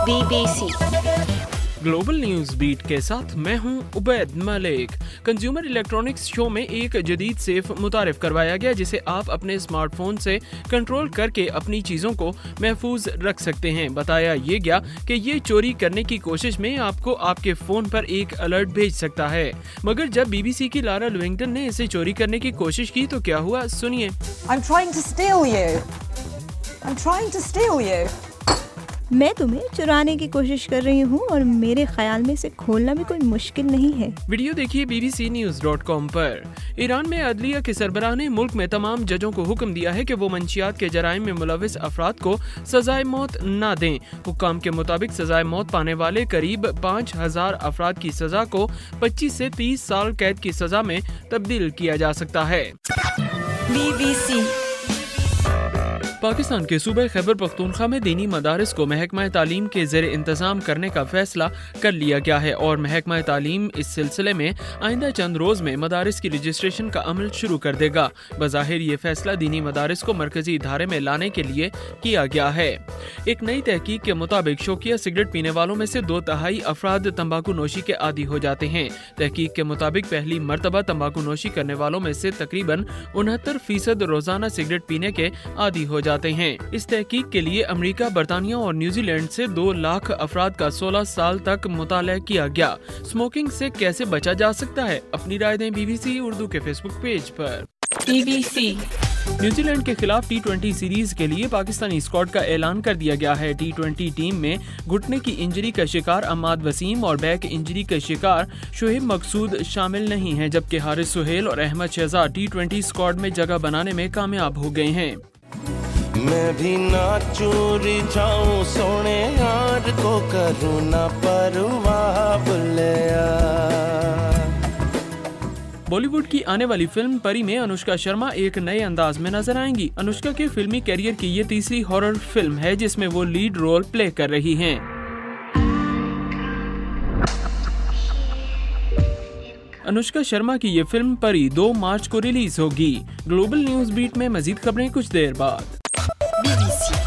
BBC global news beat के साथ मैं हूं Ubaid Malik. Consumer electronics show में एक जदीद सेफ मुतारिफ करवाया गया जिसे आप अपने स्मार्टफोन से कंट्रोल करके अपनी चीज़ों को महफूज रख सकते हैं। बताया ये गया कि ये चोरी करने की कोशिश में आपको आपके फ़ोन पर एक अलर्ट भेज सकता है, मगर जब BBC की लारा लुइंगटन ने इसे चोरी करने की कोशिश की तो क्या हुआ, सुनिए। I'm trying to steal you. I'm trying to steal you. मैं तुम्हें चुराने की कोशिश कर रही हूँ और मेरे ख्याल में इसे खोलना भी कोई मुश्किल नहीं है। वीडियो देखिए bbcnews.com पर। ईरान में अदलिया के सरबराह ने मुल्क में तमाम जजों को हुक्म दिया है कि वो मंशियात के जराइम में मुलविस अफराद को सजाए मौत न दें। हुक्म के मुताबिक सजाए मौत पाने वाले करीब 5000 अफराद की सजा को 25 से 30 साल कैद की सजा में तब्दील किया जा सकता है। BBC पाकिस्तान के सूबे खैबर पख्तूनख्वा में दीनी मदारिस को महकमा तालीम के ज़ेर इंतज़ाम करने का फैसला कर लिया गया है और महकमा तालीम इस सिलसिले में आइंदा चंद रोज़ में मदारिस की रजिस्ट्रेशन का अमल शुरू कर देगा। बज़ाहिर ये फैसला दीनी मदारिस को मरकजी धारे में लाने के लिए किया गया है। एक नई तहकीक के मुताबिक शौकिया सिगरेट पीने वालों में से 2/3 अफराद तंबाकू नोशी के आदी हो जाते हैं। तहकीक के मुताबिक पहली मरतबा तंबाकू नोशी करने वालों में से तकरीबन 69% रोजाना सिगरेट पीने के आदी हो जाते हैं। इस तहकीक के लिए अमेरिका, बरतानिया और न्यूजीलैंड से 2 लाख अफराद का 16 साल तक मुताला किया गया। स्मोकिंग से कैसे बचा जा सकता है, अपनी राय दें BBC उर्दू के फेसबुक पेज पर। BBC न्यूजीलैंड के खिलाफ T20 सीरीज के लिए पाकिस्तानी स्क्वाड का ऐलान कर दिया गया है। T20 टीम में घुटने की इंजरी का शिकार अम्माद वसीम और बैक इंजरी का शिकार शोएब मकसूद शामिल नहीं हैं, जबकि हारिस सुहेल और अहमद शहजाद T20 स्क्वाड में जगह बनाने में कामयाब हो गए हैं। मैं भी ना चोरी जाऊं सोने यार को करूं ना परवाह बुलिया। बॉलीवुड की आने वाली फिल्म परी में अनुष्का शर्मा एक नए अंदाज में नजर आएंगी। अनुष्का के फिल्मी कैरियर की ये तीसरी हॉरर फिल्म है जिसमें वो लीड रोल प्ले कर रही हैं। अनुष्का शर्मा की ये फिल्म परी 2 मार्च को रिलीज होगी। ग्लोबल न्यूज़ बीट में मजीद खबरें कुछ देर बाद। BBC